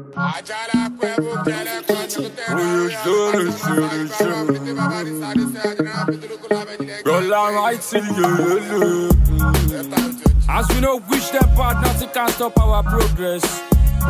As we know, wish that part, nothing can stop our progress.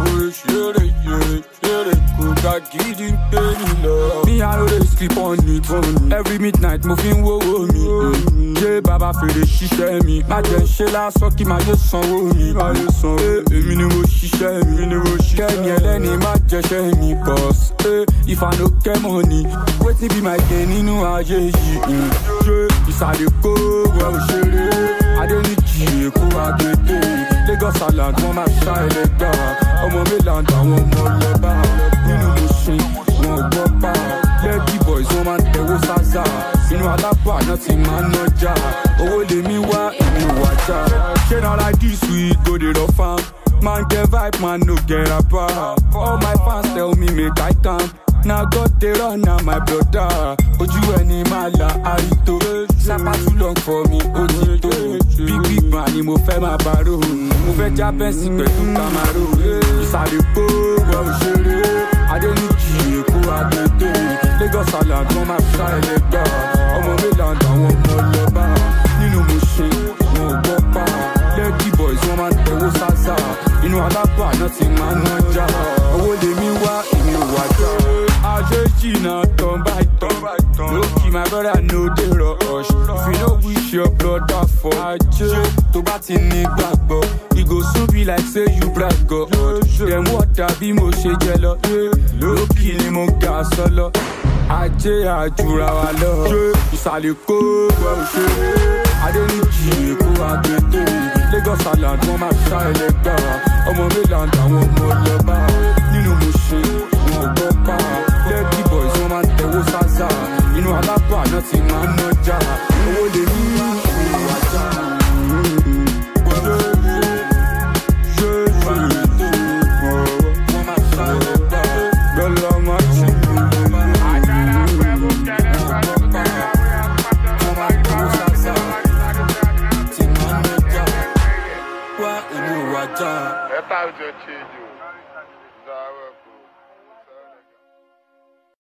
Me, I know they sleep on it. Every midnight, moving wo me. Yeah, Baba feel the shit me. My gen shela soki my just son me. Me no go shit me. Tell me any my just me cause if I no get money, wait be my gain in no aje. It's a the go well shit. I don't need you, go agete. Lagos Island, one my side leg down. I'm on Milan, I want more leba. You know the shit, one guapa. Let the boys, one man, they will saza. You know Alaba, nothing man, no ja. Oh, let me wa, you watch out. Shit out like this, we go to the farm. Man get vibe, man no get up. All my fans tell me make I come. Now got the run, now my brother. Oju any mala, arito. Sapa too long for me, ojito. Big man, mo fẹ́ ma baro. Mo fẹ́ Japanese pẹ̀lú Camaro. Ìsàlẹ̀ kó wọ́n ṣeré. Adéníjì Èkó agbègbè. Lagos Island, wọ́n máa ṣá ẹlẹ́gbà. Ọmọ Mainland, àwọn ọmọ lọ́ba. Nínú mo ṣe, wọn ò gbọ́ pa. Lẹ́kì boys, wọ́n máa ń tẹ̀wọ́ sáza. Inú Alábà náà ti máa ń nájà. Owó lèmi wá, èmi ò wá jà. Ajejina turn by turn. Loki, my brother, no dey rush. If you no wish your brother for Aje, to bat in the backbone, he go soon be like say you brag God. Them water be mo she jello. Loki ni mo ga solo. Aje ajura wa lo. Ìsàlẹ̀ kó wọ́n ṣe. Adéníjì Èkó agbègbè. Lagos Island wọ́n máa ṣá ẹlẹ́gbà. Ọmọ Mainland àwọn ọmọ lọ́ba. Nínú mo ṣe, wọn ò gbọ́ pa. Lẹ́kì boys wọ́n máa ń tẹ̀wọ́ sáza. Inú Alábà náà ti máa ń nájà. Owó lè ní ìlú ajá. Wọ́n máa ṣá ẹlẹ́gbà. Lọ́lọ́ máa ṣe ìlú. Ẹ tá ò jẹ́ ṣe jù.